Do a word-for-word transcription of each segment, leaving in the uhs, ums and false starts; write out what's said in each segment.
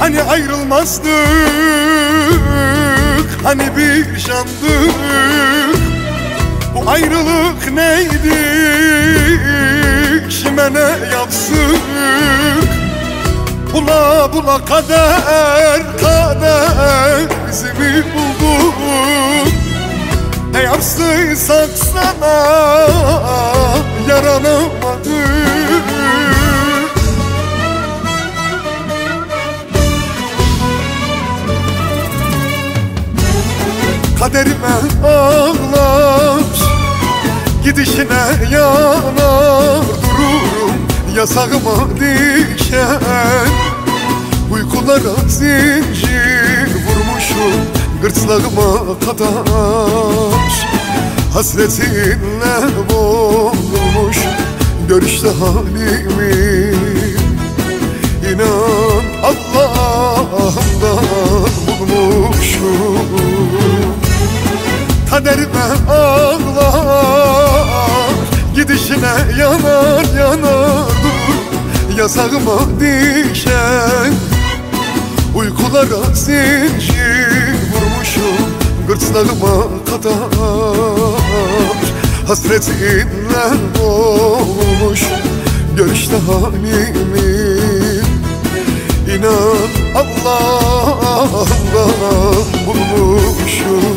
Hani ayrılmazdık, hani bir candık. Bu ayrılık neydi, kime ne yapsın? Bula bula kader, kader bizi mi buldu? Ne yapsaysak sana yaranamadık. Kaderime ağlar, gidişine yanar dururum. Yasağıma diken, uykulara zincir vurmuşum gırtlağıma kadar. Hasretinle boğulmuş görüşte halimi, İnan Allah'ımdan bulmuşum. Kaderime ağlar, gidişine yanar yanar dur. Yasağıma diken, uykulara zincir vurmuşum gırtlağıma kadar. Hasretinle boğulmuş görüşte halimi, İnan Allah'ımdan bulmuşum.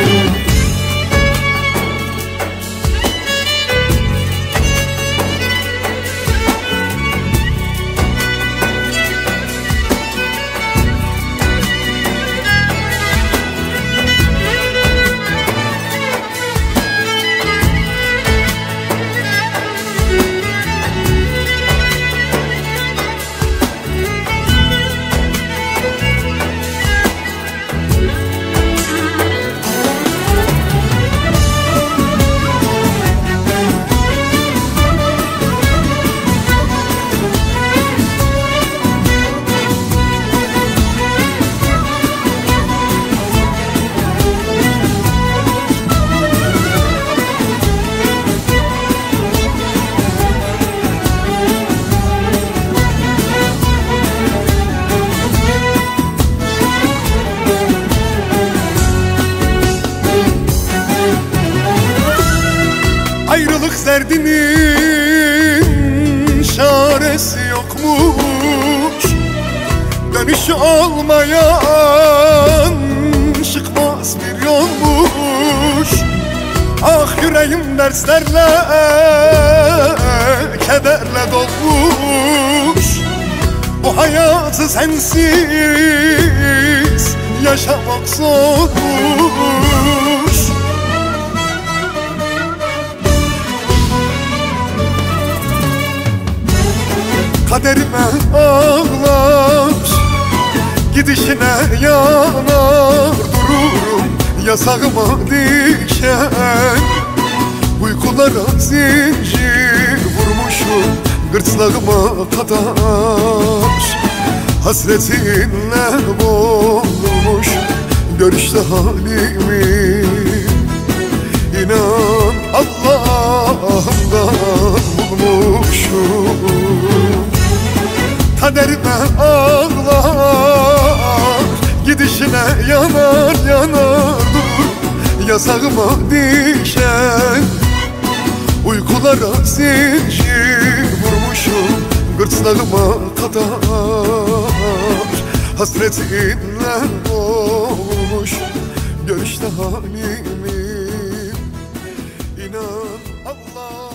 Ayrılık derdinin çaresi yokmuş. Dönüşü olmayan çıkmaz bir yolmuş. Ah yüreğim derslerle, kederle dolmuş. Bu hayatı sensiz yaşamak zormuş. Kaderime ağlar, gidişine yanar dururum. Yasağıma diken, uykulara zincir vurmuşum gırtlağıma kadar. Hasretinle boğulmuş görüşte halimi, İnan Allah'ımdan bulmuşum. Kaderime ağlar, gidişine yanar yanar dur. Yasağıma diken, uykulara zincir vurmuşum gırtlağıma kadar. Hasretinle boğulmuş görüşte halimi, İnan Allah.